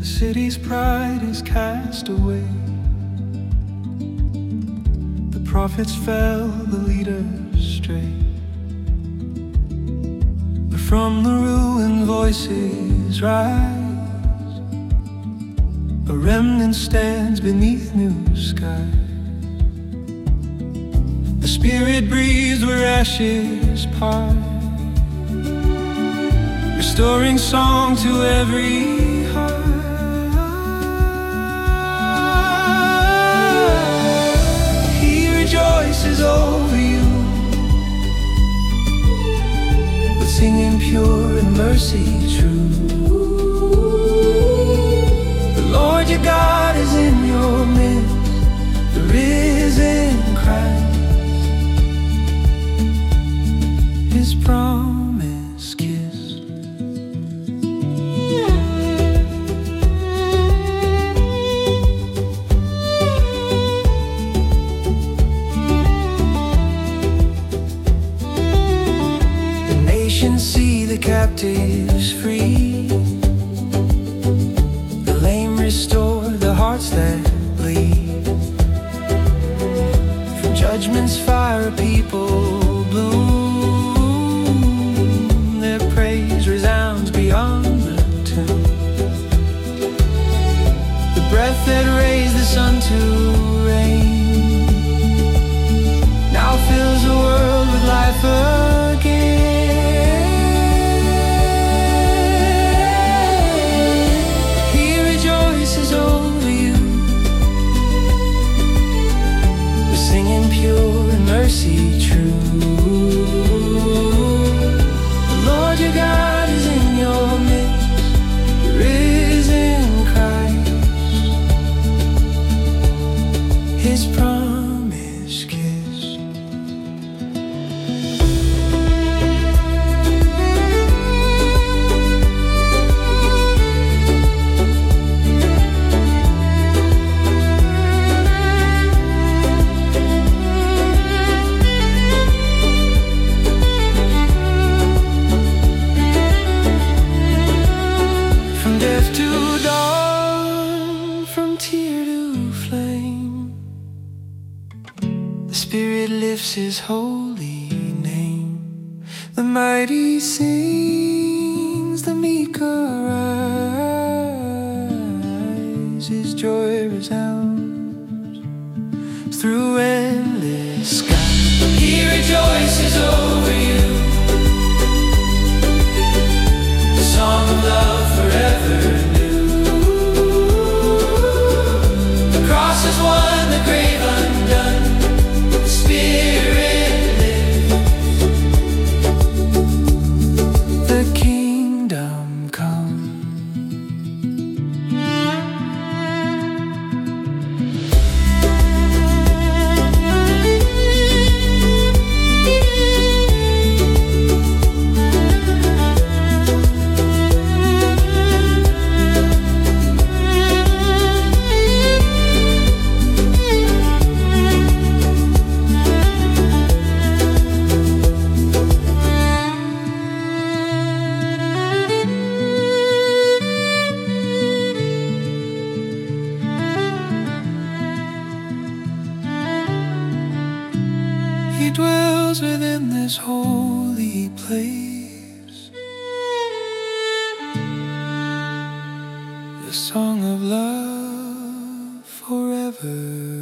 city's pride is cast away. The prophets fell, the leaders strayed. But from the ruined voices rise. A remnant stands beneath new skies. The Spirit breathes where ashes part, restoring song to every heart. He rejoices over you with singing pure and mercy true. The Lord your God is in your midst, the risen Christ. His promise kissed. The nations see the captives free, the lame restore, the hearts that bleed. From judgment's fire a people bloom. Resounds beyond the tomb. The breath that raised the sun to rain now fills the world with life again. He rejoices over you with singing pure and mercy true. The Lord your God is in your midst, the risen Christ. His promise kissed. Spirit lifts his holy name. The mighty sings, the meek arise. His joy resounds through endless skies. He rejoices over you, the song of love forever new. The cross has won, the grave undone. Spirit live, the kingdom come. He dwells within this holy place, the song of love forever.